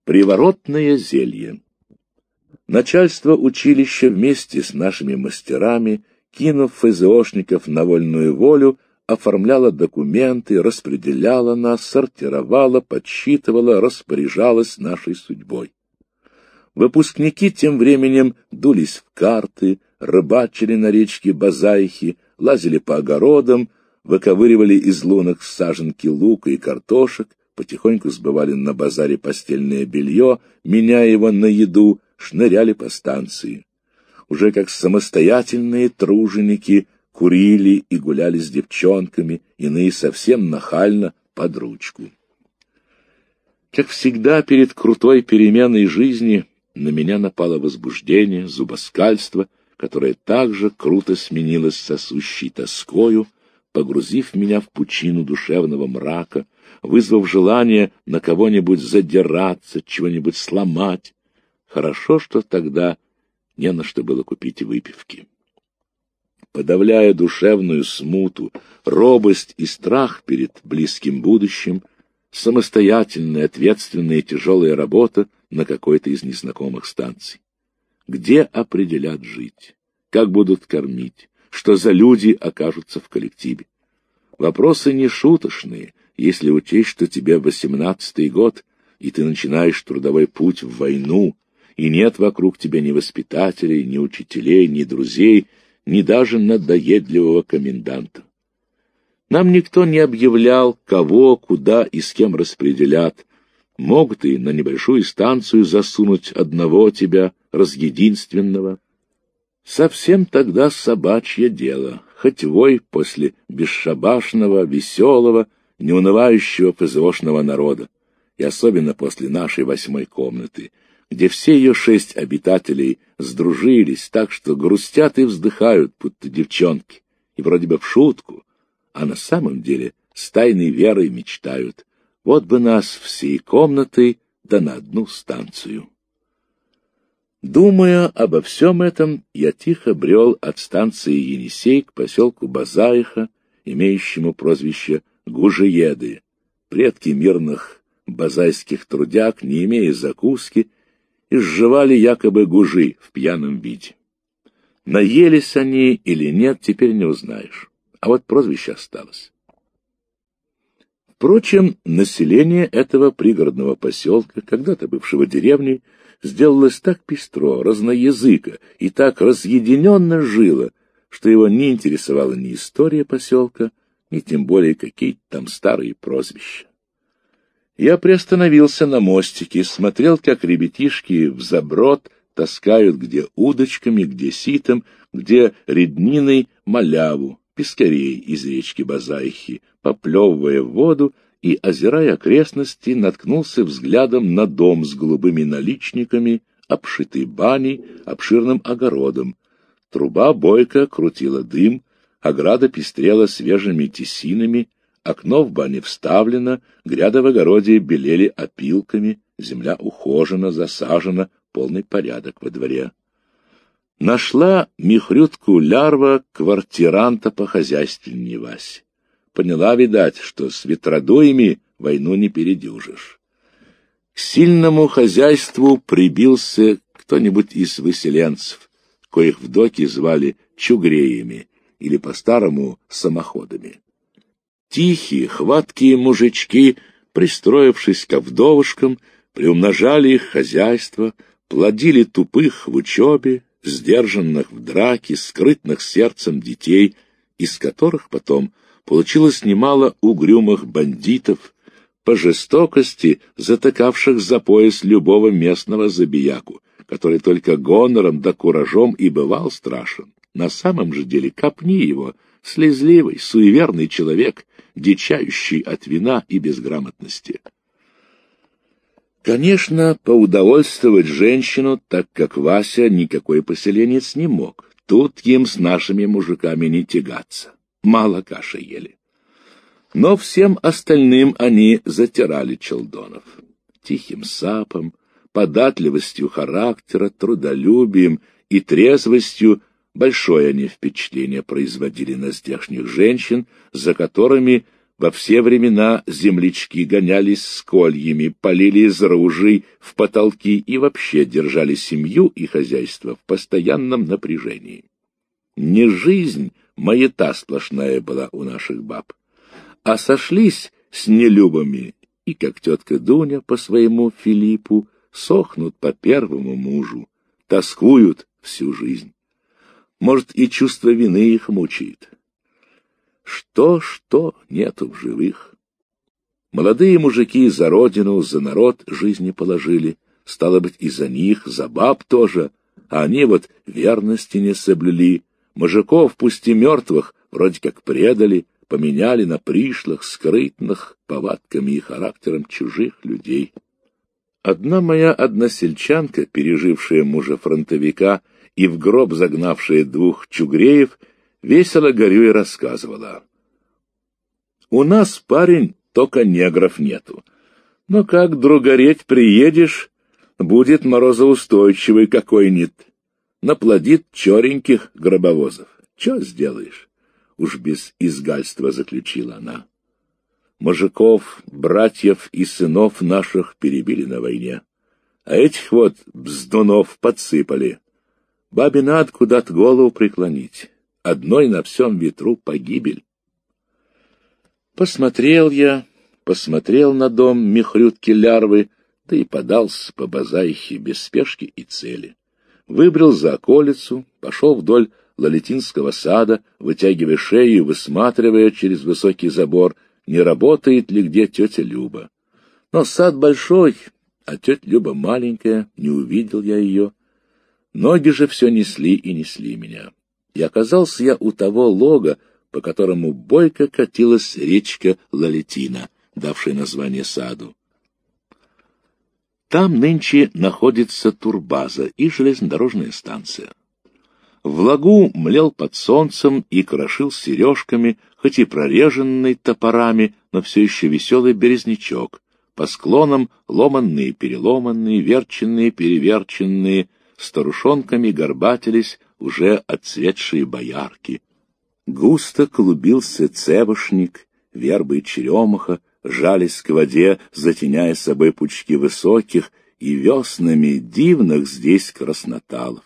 Приворотное зелье. Начальство училища вместе с нашими мастерами, кинув ФЗОшников на вольную волю, оформляло документы, распределяло нас, сортировало, подсчитывало, распоряжалось нашей судьбой. Выпускники тем временем дулись в карты, рыбачили на речке Базайхи, лазили по огородам, выковыривали из лунок саженки лука и картошек, потихоньку сбывали на базаре постельное белье, меняя его на еду, шныряли по станции. Уже как самостоятельные труженики курили и гуляли с девчонками, иные совсем нахально под ручку. Как всегда перед крутой переменой жизни на меня напало возбуждение, зубоскальство, которое также круто сменилось сосущей тоскою, погрузив меня в пучину душевного мрака, вызвав желание на кого-нибудь задираться, чего-нибудь сломать. Хорошо, что тогда не на что было купить выпивки. Подавляя душевную смуту, робость и страх перед близким будущим, самостоятельная, ответственная и тяжелая работа на какой-то из незнакомых станций. Где определят жить? Как будут кормить? Что за люди окажутся в коллективе? Вопросы не шуточные, если учесть, что тебе 18-й год, и ты начинаешь трудовой путь в войну, и нет вокруг тебя ни воспитателей, ни учителей, ни друзей, ни даже надоедливого коменданта. Нам никто не объявлял, кого, куда и с кем распределят. Могут и на небольшую станцию засунуть одного тебя, разъединственного. Совсем тогда собачье дело, хоть вой после бесшабашного, веселого, неунывающего ФЗОшного народа, и особенно после нашей 8-й комнаты, где все ее 6 обитателей сдружились так, что грустят и вздыхают, будто девчонки, и вроде бы в шутку, а на самом деле с тайной верой мечтают: вот бы нас всей комнатой да на одну станцию. Думая обо всем этом, я тихо брел от станции Енисей к поселку Базайха, имеющему прозвище Гужиеды. Предки мирных базайских трудяг, не имея закуски, изживали якобы гужи в пьяном виде. Наелись они или нет, теперь не узнаешь, а вот прозвище осталось. Впрочем, население этого пригородного поселка, когда-то бывшего деревней, сделалось так пестро, разноязыко и так разъединенно жило, что его не интересовала ни история поселка, ни тем более какие-то там старые прозвища. Я приостановился на мостике, смотрел, как ребятишки взаброд таскают где удочками, где ситом, где редниной маляву, пескарей из речки Базайхи, поплевывая в воду и, озирая окрестности, наткнулся взглядом на дом с голубыми наличниками, обшитый баней, обширным огородом. Труба бойко крутила дым, ограда пестрела свежими тесинами, окно в бане вставлено, гряды в огороде белели опилками, земля ухожена, засажена, полный порядок во дворе. Нашла михрютку лярва квартиранта похозяйственней Васи. Поняла, видать, что с ветродуями войну не передюжишь. К сильному хозяйству прибился кто-нибудь из выселенцев, коих в доке звали чугреями или по-старому самоходами. Тихие, хваткие мужички, пристроившись ко вдовушкам, приумножали их хозяйство, плодили тупых в учебе, сдержанных в драке, скрытных сердцем детей, из которых потом получилось немало угрюмых бандитов, по жестокости затыкавших за пояс любого местного забияку, который только гонором да куражом и бывал страшен. На самом же деле копни его, слезливый, суеверный человек, дичающий от вина и безграмотности. Конечно, поудовольствовать женщину, так как Вася никакой поселенец не мог. Тут им с нашими мужиками не тягаться. Мало каши ели. Но всем остальным они затирали челдонов. Тихим сапом, податливостью характера, трудолюбием и трезвостью большое они впечатление производили на здешних женщин, за которыми Во все времена землячки гонялись с кольями, полили из ружей в потолки и вообще держали семью и хозяйство в постоянном напряжении. Не жизнь, маята сплошная была у наших баб, а сошлись с нелюбами, и, как тетка Дуня по своему Филиппу, сохнут по первому мужу, тоскуют всю жизнь. Может, и чувство вины их мучает. Что нету в живых. Молодые мужики за родину, за народ жизни положили, стало быть, и за них, за баб тоже, а они вот верности не соблюли, мужиков, пусть и мертвых, вроде как предали, поменяли на пришлых, скрытных, повадками и характером чужих людей. Одна моя односельчанка, пережившая мужа-фронтовика и в гроб загнавшая 2 чугреев, весело горюя рассказывала: «У нас, парень, только негров нету. Но как другореть приедешь, будет морозоустойчивый какой-нибудь, наплодит череньких гробовозов. Че сделаешь?» Уж без изгальства заключила она. Мужиков, братьев и сынов наших перебили на войне, а этих вот бздунов подсыпали. Бабе надо куда-то голову преклонить. Одной на всем ветру погибель. Посмотрел на дом михрютки-лярвы, да и подался по базаихе без спешки и цели. Выбрел за околицу, пошел вдоль Лалетинского сада, вытягивая шею и высматривая через высокий забор, не работает ли где тетя Люба. Но сад большой, а тетя Люба маленькая, не увидел я ее. Ноги же все несли и несли меня. И оказался я у того лога, по которому бойко катилась речка Лалетина, давшая название саду. Там нынче находится турбаза и железнодорожная станция. В лагу млел под солнцем и крошил сережками, хоть и прореженный топорами, но все еще веселый березнячок. По склонам ломанные-переломанные, верченные-переверченные, старушонками горбатились уже отцветшие боярки. Густо клубился цевошник, вербы и черемуха жались к воде, затеняя собой пучки высоких и веснами дивных здесь красноталов.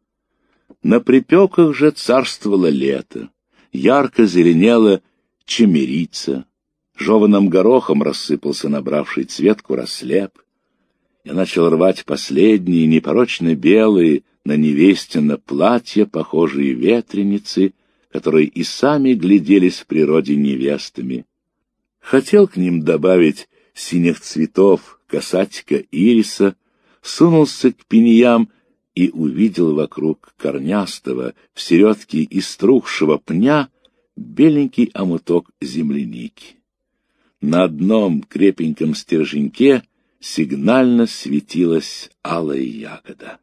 На припеках же царствовало лето, ярко зеленела чемерица, жеваным горохом рассыпался набравший цвет курослеп. Я начал рвать последние, непорочно белые, на невестино платья, похожие ветреницы, которые и сами гляделись в природе невестами. Хотел к ним добавить синих цветов, касатика ириса, сунулся к пиньям и увидел вокруг корнястого, в середке иструхшего пня, беленький омуток земляники. На одном крепеньком стерженьке сигнально светилась алая ягода.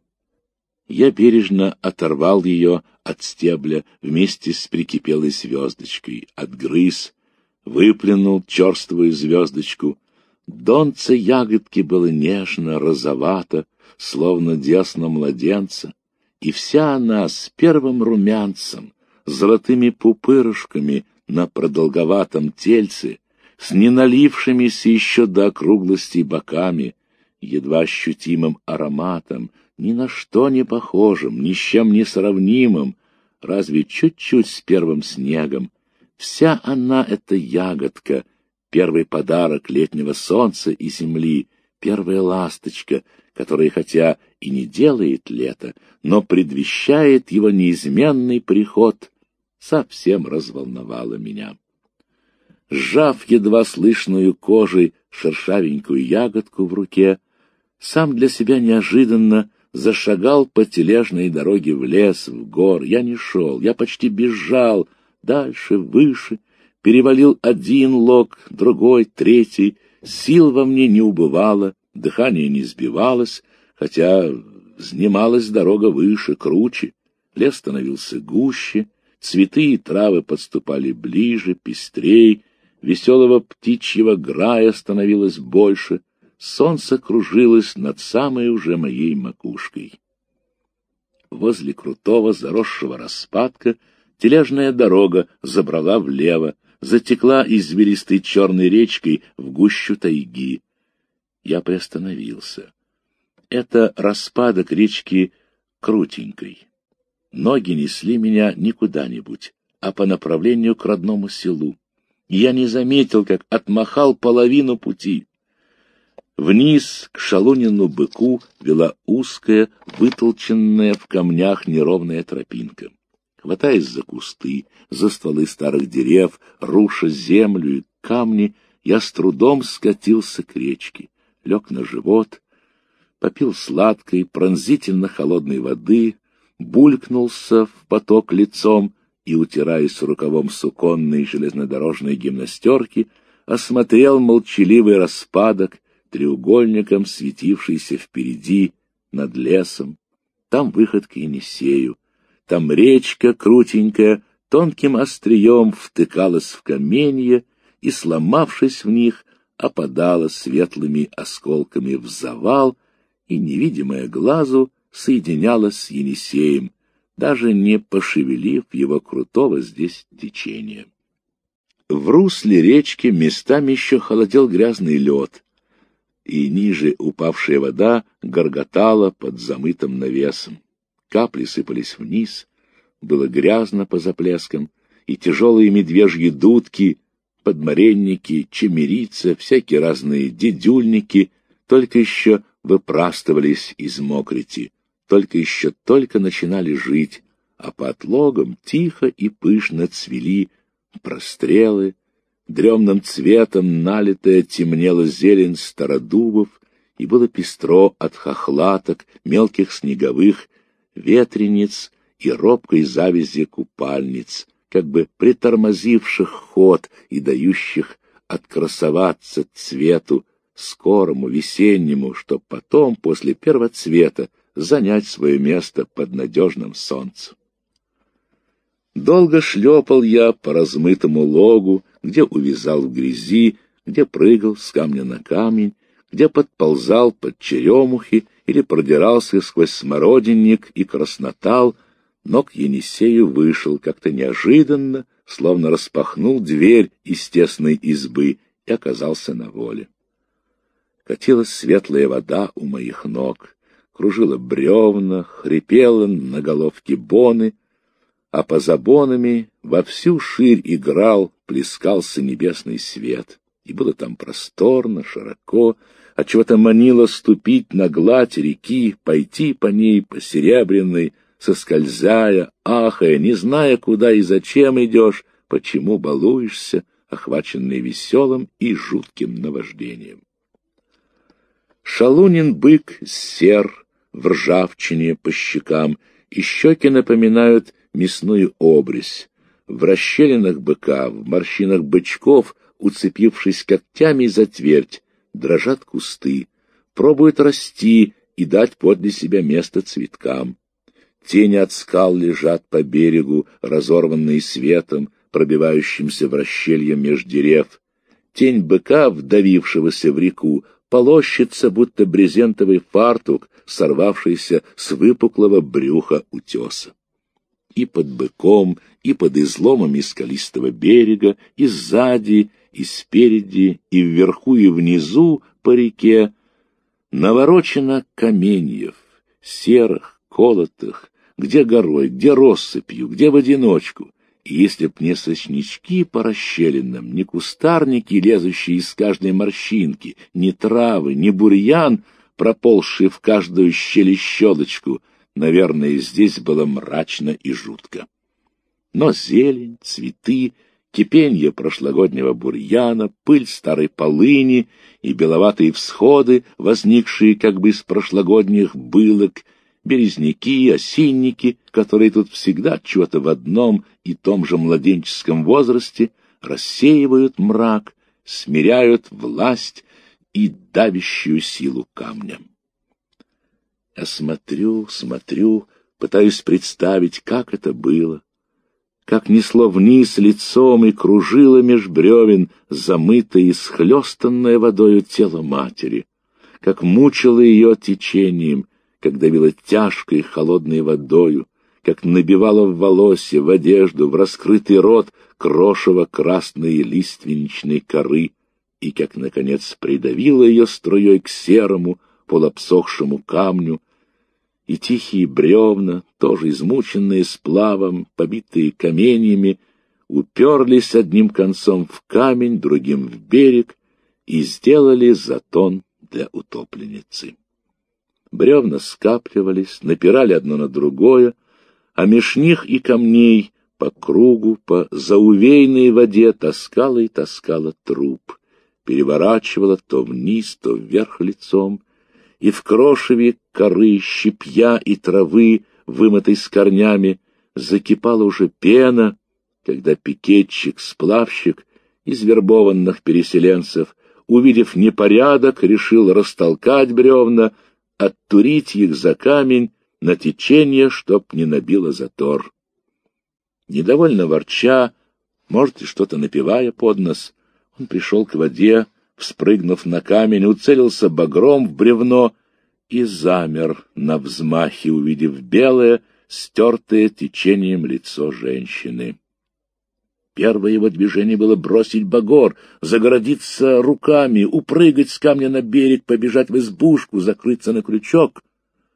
Я бережно оторвал ее от стебля вместе с прикипелой звездочкой, отгрыз, выплюнул черствую звездочку. Донце ягодки было нежно, розовато, словно десна младенца, и вся она с первым румянцем, золотыми пупырышками на продолговатом тельце, с неналившимися еще до округлости боками, едва ощутимым ароматом, ни на что не похожим, ни с чем не сравнимым, разве чуть-чуть с первым снегом. Вся она, эта ягодка, первый подарок летнего солнца и земли, первая ласточка, которая хотя и не делает лето, но предвещает его неизменный приход, совсем разволновала меня. Сжав едва слышную кожей шершавенькую ягодку в руке, сам для себя неожиданно зашагал по тележной дороге в лес, в гор. Я не шел, я почти бежал, дальше, выше, перевалил один лог, другой, третий. Сил во мне не убывало, дыхание не сбивалось, хотя вздымалась дорога выше, круче. Лес становился гуще, цветы и травы подступали ближе, пестрей, веселого птичьего грая становилось больше, солнце кружилось над самой уже моей макушкой. Возле крутого заросшего распадка тележная дорога забрала влево, затекла извилистой черной речкой в гущу тайги. Я приостановился. Это распадок речки Крутенькой. Ноги несли меня не куда-нибудь, а по направлению к родному селу. И я не заметил, как отмахал половину пути. Вниз к Шалунину быку вела узкая, вытолченная в камнях неровная тропинка. Хватаясь за кусты, за стволы старых дерев, руша землю и камни, я с трудом скатился к речке, лег на живот, попил сладкой, пронзительно холодной воды, булькнулся в поток лицом и, утираясь рукавом суконной железнодорожной гимнастерки, осмотрел молчаливый распадок, треугольником светившийся впереди, над лесом. Там выход к Енисею, там речка крутенькая тонким острием втыкалась в каменья и, сломавшись в них, опадала светлыми осколками в завал и, невидимая глазу, соединялась с Енисеем, даже не пошевелив его крутого здесь течения. В русле речки местами еще холодел грязный лед, и ниже упавшая вода горготала под замытым навесом. Капли сыпались вниз, было грязно по заплескам, и тяжелые медвежьи дудки, подмаренники, чемерицы, всякие разные дедюльники только еще выпрастывались из мокрити, только еще начинали жить, а по отлогам тихо и пышно цвели прострелы, дремным цветом налитая темнела зелень стародубов, и было пестро от хохлаток, мелких снеговых ветрениц и робкой завязи купальниц, как бы притормозивших ход и дающих открасоваться цвету, скорому, весеннему, чтоб потом, после первоцвета, занять свое место под надежным солнцем. Долго шлепал я по размытому логу, где увязал в грязи, где прыгал с камня на камень, где подползал под черемухи или продирался сквозь смородинник и краснотал, но к Енисею вышел как-то неожиданно, словно распахнул дверь из тесной избы и оказался на воле. Катилась светлая вода у моих ног, кружила бревна, хрипела на головке боны, а по забонами во всю ширь играл, плескался небесный свет. И было там просторно, широко, отчего-то манило ступить на гладь реки, пойти по ней, по серебряной, соскользая, ахая, не зная, куда и зачем идешь, почему балуешься, охваченный веселым и жутким наваждением. Шалунин бык сер в ржавчине по щекам, и щеки напоминают мясную обрезь. В расщелинах быка, в морщинах бычков, уцепившись когтями за твердь, дрожат кусты, пробуют расти и дать подле себя место цветкам. Тени от скал лежат по берегу, разорванные светом, пробивающимся в расщелье меж дерев. Тень быка, вдавившегося в реку, полощется, будто брезентовый фартук, сорвавшийся с выпуклого брюха утеса. И под быком, и под изломами скалистого берега, и сзади, и спереди, и вверху, и внизу по реке наворочено каменьев, серых, колотых, где горой, где россыпью, где в одиночку. И если б не соснячки по расщелинам, не кустарники, лезущие из каждой морщинки, ни травы, ни бурьян, проползший в каждую щель и щелочку, наверное, здесь было мрачно и жутко. Но зелень, цветы, кипенье прошлогоднего бурьяна, пыль старой полыни и беловатые всходы, возникшие как бы из прошлогодних былок, березняки, осинники, которые тут всегда чего-то в одном и том же младенческом возрасте, рассеивают мрак, смиряют власть и давящую силу камня. Я смотрю, пытаюсь представить, как это было, как несло вниз лицом и кружило меж бревен замытое и схлестанное водою тело матери, как мучило ее течением, как давило тяжкой холодной водою, как набивала в волосе, в одежду, в раскрытый рот крошево красной лиственничной коры, и как, наконец, придавила ее струей к серому, полуобсохшему камню, и тихие бревна, тоже измученные сплавом, побитые каменьями, уперлись одним концом в камень, другим в берег и сделали затон для утопленницы. Бревна скапливались, напирали одно на другое, а меж них и камней по кругу, по заувейной воде таскала и таскала труп, переворачивала то вниз, то вверх лицом, и в крошеве коры, щепья и травы, вымытой с корнями, закипала уже пена, когда пикетчик-сплавщик из вербованных переселенцев, увидев непорядок, решил растолкать бревна, оттурить их за камень на течение, чтоб не набило затор. Недовольно ворча, может, и что-то напевая под нос, он пришел к воде, вспрыгнув на камень, уцелился багром в бревно и замер на взмахе, увидев белое, стертое течением лицо женщины. Первое его движение было бросить багор, загородиться руками, упрыгать с камня на берег, побежать в избушку, закрыться на крючок.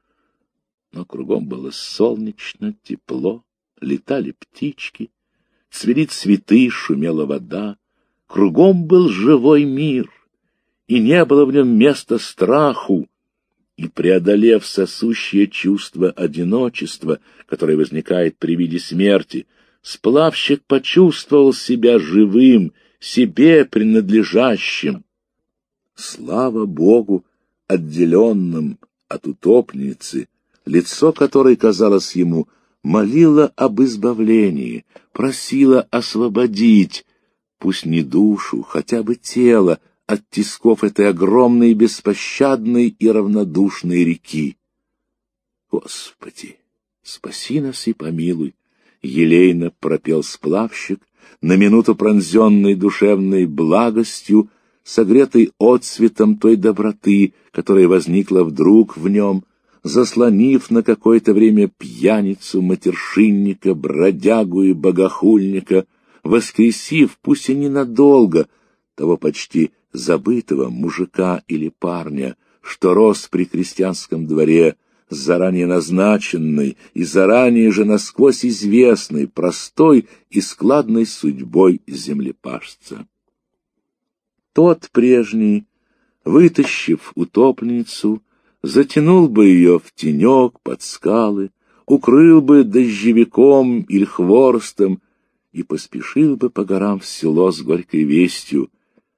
Но кругом было солнечно, тепло, летали птички, цвели цветы, шумела вода. Кругом был живой мир, и не было в нем места страху. И, преодолев сосущее чувство одиночества, которое возникает при виде смерти, сплавщик почувствовал себя живым, себе принадлежащим. Слава Богу, отделенным от утопницы, лицо которой, казалось ему, молило об избавлении, просило освободить, пусть не душу, хотя бы тело, от тисков этой огромной, беспощадной и равнодушной реки. Господи, спаси нас и помилуй! Елейно пропел сплавщик, на минуту пронзенный душевной благостью, согретой отцветом той доброты, которая возникла вдруг в нем, заслонив на какое-то время пьяницу, матершинника, бродягу и богохульника, воскресив, пусть и ненадолго, того почти забытого мужика или парня, что рос при крестьянском дворе, с заранее назначенной и заранее же насквозь известной, простой и складной судьбой землепашца. Тот прежний, вытащив утопленницу, затянул бы ее в тенек под скалы, укрыл бы дождевиком или хворостом и поспешил бы по горам в село с горькой вестью.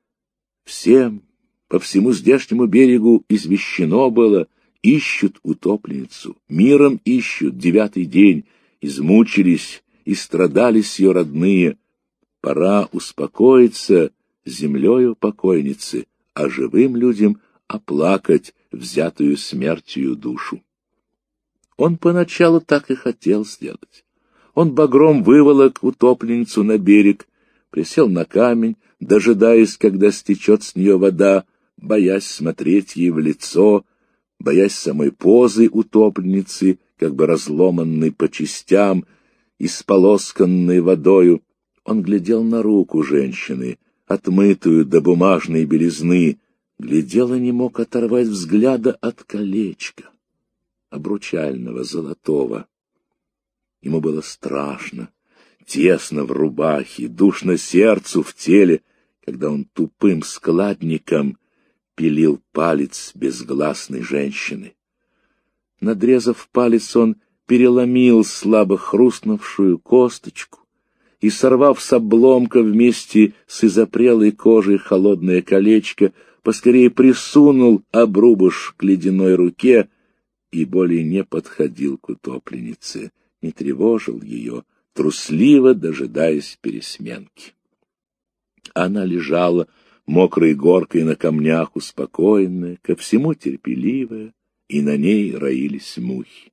Всем, по всему здешнему берегу извещено было: ищут утопленницу, миром ищут, 9-й день, измучились и страдались ее родные. Пора успокоиться землею покойницы, а живым людям оплакать взятую смертью душу. Он поначалу так и хотел сделать. Он багром выволок утопленницу на берег, присел на камень, дожидаясь, когда стечет с нее вода, боясь смотреть ей в лицо, боясь самой позы утопленницы, как бы разломанной по частям, исполосканной водою. Он глядел на руку женщины, отмытую до бумажной белизны, глядел и не мог оторвать взгляда от колечка, обручального, золотого. Ему было страшно, тесно в рубахе, душно сердцу в теле, когда он тупым складником пилил палец безгласной женщины. Надрезав палец, он переломил слабо хрустнувшую косточку и, сорвав с обломка вместе с изопрелой кожей холодное колечко, поскорее присунул обрубыш к ледяной руке и более не подходил к утопленнице, не тревожил ее, трусливо дожидаясь пересменки. Она лежала мокрой горкой на камнях, успокоенная, ко всему терпеливая, и на ней роились мухи.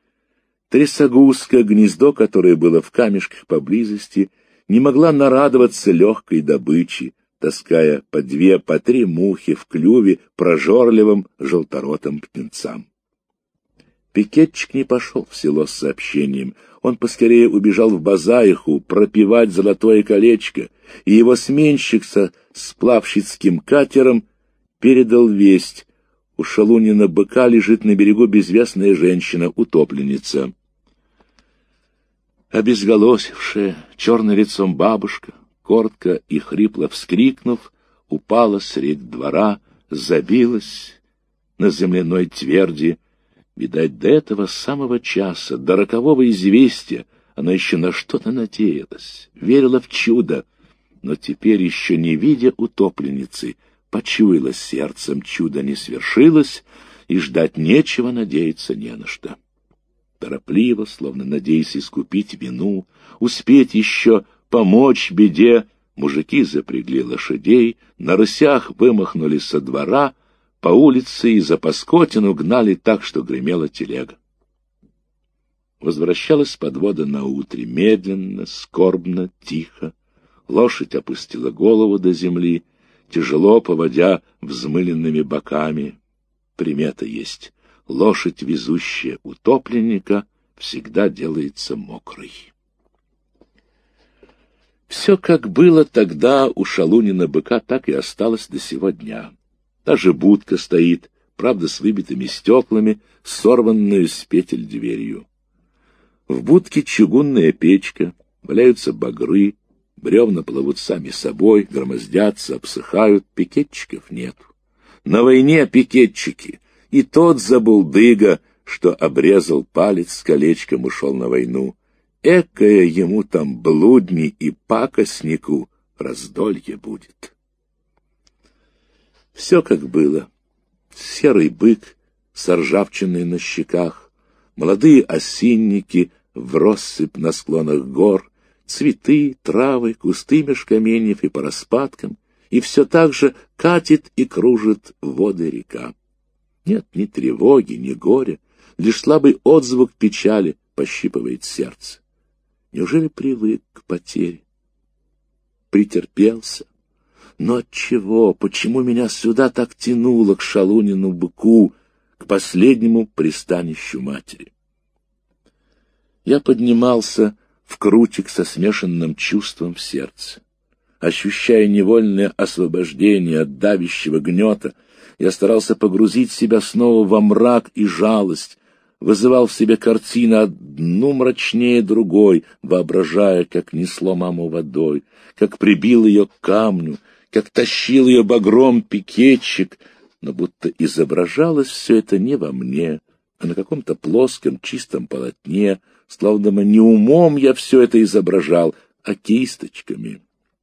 Трясогузка, гнездо которое было в камешках поблизости, не могла нарадоваться легкой добыче, таская по 2, по 3 мухи в клюве прожорливым желторотым птенцам. Пикетчик не пошел в село с сообщением. Он поскорее убежал в Базаиху пропивать золотое колечко, и его сменщик со сплавщицким катером передал весть: у Шалунина быка лежит на берегу безвестная женщина, утопленница. Обезголосившая, черным лицом бабушка, коротко и хрипло вскрикнув, упала средь двора, забилась на земляной тверди. Видать, до этого самого часа, до рокового известия, она еще на что-то надеялась, верила в чудо, но теперь, еще не видя утопленницы, почуяла сердцем: чудо не свершилось, и ждать нечего, надеяться не на что. Торопливо, словно надеясь искупить вину, успеть еще помочь беде, мужики запрягли лошадей, на рысях вымахнули со двора, по улице и за Паскотину гнали так, что гремела телега. Возвращалась подвода наутре, медленно, скорбно, тихо. Лошадь опустила голову до земли, тяжело поводя взмыленными боками. Примета есть: лошадь, везущая утопленника, всегда делается мокрой. Все, как было тогда у Шалунина быка, так и осталось до сего дня. Даже будка стоит, правда, с выбитыми стеклами, сорванную с петель дверью. В будке чугунная печка, валяются багры, бревна плывут сами собой, громоздятся, обсыхают, пикетчиков нет. На войне пикетчики, и тот забулдыга, что обрезал палец с колечком, ушел на войну. Экое ему там блудни и пакостнику раздолье будет. Все как было. Серый бык с ржавчиной на щеках, молодые осинники в россыпь на склонах гор, цветы, травы, кусты меж каменьев и по распадкам, и все так же катит и кружит воды река. Нет ни тревоги, ни горя, лишь слабый отзвук печали пощипывает сердце. Неужели привык к потере? Претерпелся? Но отчего, почему меня сюда так тянуло к Шалунину быку, к последнему пристанищу матери? Я поднимался в крутик со смешанным чувством в сердце. Ощущая невольное освобождение от давящего гнета, я старался погрузить себя снова во мрак и жалость, вызывал в себе картины одну мрачнее другой, воображая, как несло маму водой, как прибил ее к камню, как тащил ее багром пикетчик, но будто изображалось все это не во мне, а на каком-то плоском чистом полотне, словно бы не умом я все это изображал, а кисточками.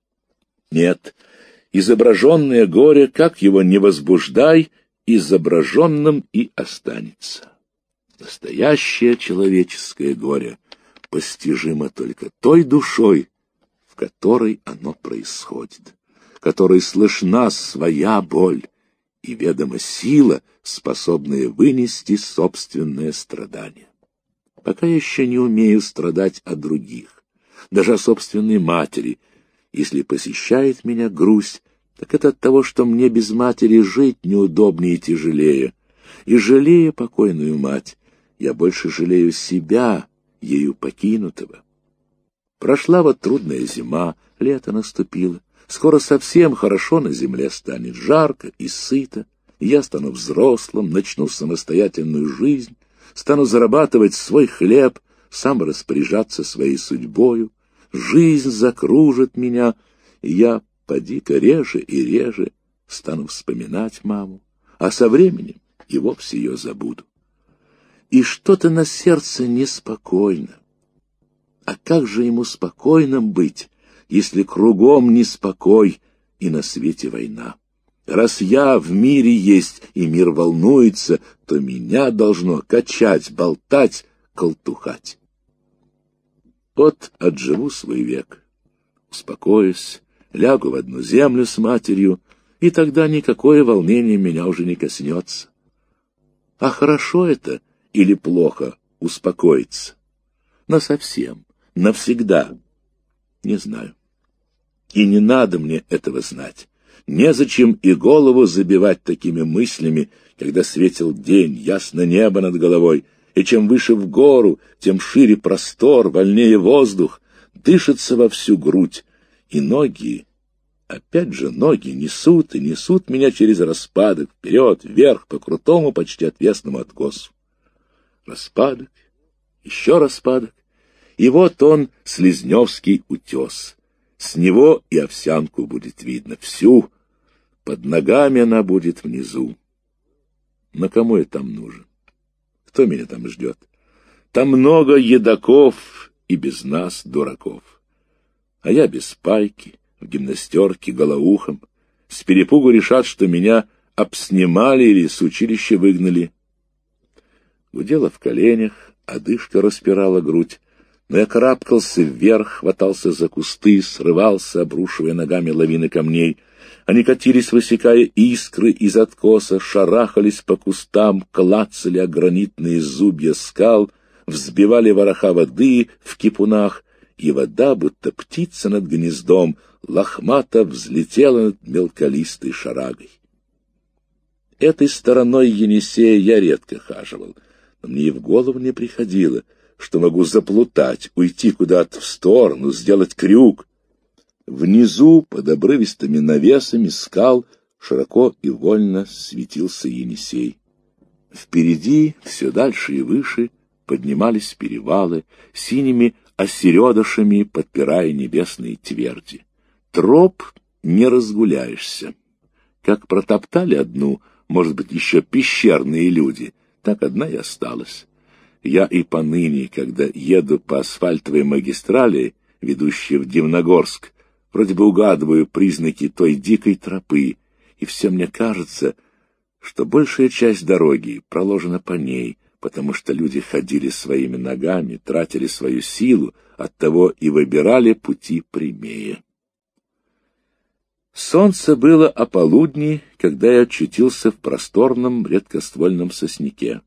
Нет, изображенное горе, как его не возбуждай, изображенным и останется. Настоящее человеческое горе постижимо только той душой, в которой оно происходит, которой слышна своя боль и ведома сила, способная вынести собственное страдание. Пока я еще не умею страдать о других, даже о собственной матери. Если посещает меня грусть, так это от того, что мне без матери жить неудобнее и тяжелее. И, жалея покойную мать, я больше жалею себя, ею покинутого. Прошла вот трудная зима, лето наступило. Скоро совсем хорошо на земле станет, жарко и сыто. Я стану взрослым, начну самостоятельную жизнь, стану зарабатывать свой хлеб, сам распоряжаться своей судьбою. Жизнь закружит меня, и я поди-ка реже и реже стану вспоминать маму, а со временем и вовсе ее забуду. И что-то на сердце неспокойно. А как же ему спокойным быть, если кругом неспокой и на свете война? Раз я в мире есть и мир волнуется, то меня должно качать, болтать, колтухать. Вот отживу свой век, успокоюсь, лягу в одну землю с матерью, и тогда никакое волнение меня уже не коснется. А хорошо это или плохо успокоиться? Насовсем, навсегда? Не знаю. И не надо мне этого знать. Незачем и голову забивать такими мыслями, когда светил день, ясно небо над головой, и чем выше в гору, тем шире простор, вольнее воздух, дышится во всю грудь, и ноги, опять же ноги, несут и несут меня через распадок, вперед, вверх, по крутому, почти отвесному откосу. Распадок, еще распадок, и вот он, Слизневский утес. С него и Овсянку будет видно, всю, под ногами она будет внизу. На кому я там нужен? Кто меня там ждет? Там много едоков и без нас, дураков. А я без пайки, в гимнастерке, голоухом. С перепугу решат, что меня обснимали или с училища выгнали. Гудела в коленях, одышка распирала грудь, но я карабкался вверх, хватался за кусты, срывался, обрушивая ногами лавины камней. Они катились, высекая искры из откоса, шарахались по кустам, клацали о гранитные зубья скал, взбивали вороха воды в кипунах, и вода, будто птица над гнездом, лохмато взлетела над мелколистой шарагой. Этой стороной Енисея я редко хаживал, но мне и в голову не приходило, что могу заплутать, уйти куда-то в сторону, сделать крюк. Внизу, под обрывистыми навесами скал, широко и вольно светился Енисей. Впереди, все дальше и выше, поднимались перевалы, синими осередышами подпирая небесные тверди. Троп не разгуляешься. Как протоптали одну, может быть, еще пещерные люди, так одна и осталась. Я и поныне, когда еду по асфальтовой магистрали, ведущей в Дивногорск, вроде бы угадываю признаки той дикой тропы, и все мне кажется, что большая часть дороги проложена по ней, потому что люди ходили своими ногами, тратили свою силу, оттого и выбирали пути прямее. Солнце было о полудни, когда я очутился в просторном редкоствольном сосняке.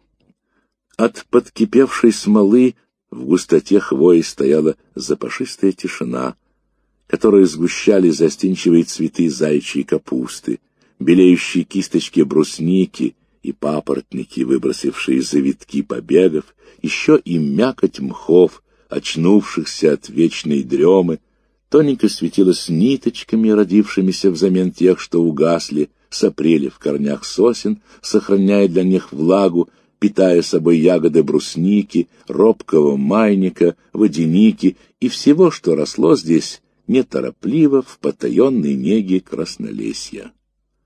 От подкипевшей смолы в густоте хвои стояла запашистая тишина, которую сгущали застенчивые цветы заячьей капусты, белеющие кисточки брусники и папоротники, выбросившие завитки побегов, еще и мякоть мхов, очнувшихся от вечной дремы, тоненько светилась ниточками, родившимися взамен тех, что угасли, сопрели в корнях сосен, сохраняя для них влагу, питая собой ягоды брусники, робкого майника, водяники и всего, что росло здесь неторопливо в потаенной неге краснолесья.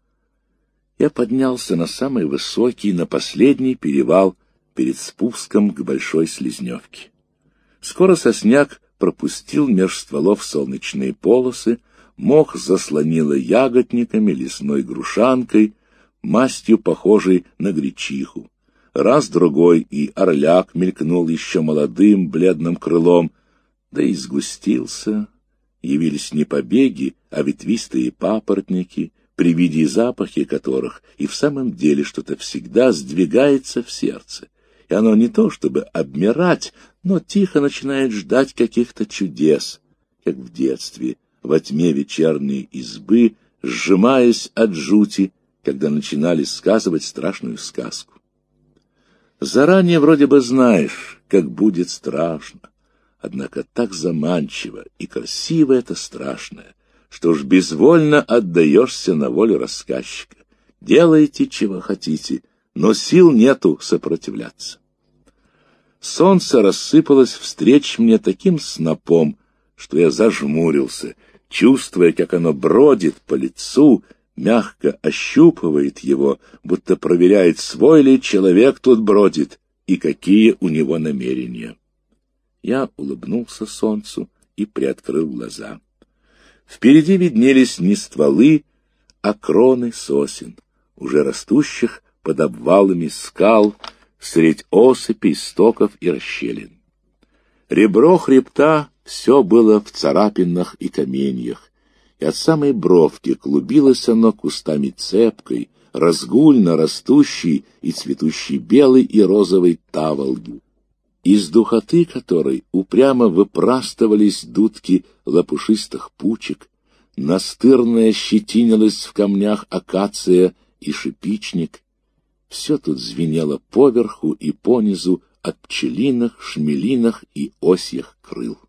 Я поднялся на самый высокий, на последний перевал перед спуском к Большой Слизневке. Скоро сосняк пропустил меж стволов солнечные полосы, мох заслонило ягодниками, лесной грушанкой, мастью похожей на гречиху. Раз-другой и орляк мелькнул еще молодым бледным крылом, да и сгустился. Явились не побеги, а ветвистые папоротники, при виде и запахе которых и в самом деле что-то всегда сдвигается в сердце. И оно не то чтобы обмирать, но тихо начинает ждать каких-то чудес, как в детстве, во тьме вечерней избы, сжимаясь от жути, когда начинали сказывать страшную сказку. Заранее вроде бы знаешь, как будет страшно, однако так заманчиво и красиво это страшное, что уж безвольно отдаешься на волю рассказчика. Делайте, чего хотите, но сил нету сопротивляться. Солнце рассыпалось встреч мне таким снопом, что я зажмурился, чувствуя, как оно бродит по лицу, мягко ощупывает его, будто проверяет, свой ли человек тут бродит и какие у него намерения. Я улыбнулся солнцу и приоткрыл глаза. Впереди виднелись не стволы, а кроны сосен, уже растущих под обвалами скал, средь осыпей, стоков и расщелин. Ребро хребта все было в царапинах и каменьях, и от самой бровки клубилось оно кустами цепкой, разгульно растущей и цветущей белой и розовой таволги, из духоты которой упрямо выпрастывались дудки лопушистых пучек, настырная щетинилась в камнях акация и шипичник, Все тут звенело поверху и понизу от пчелиных, шмелиных и осьих крыл.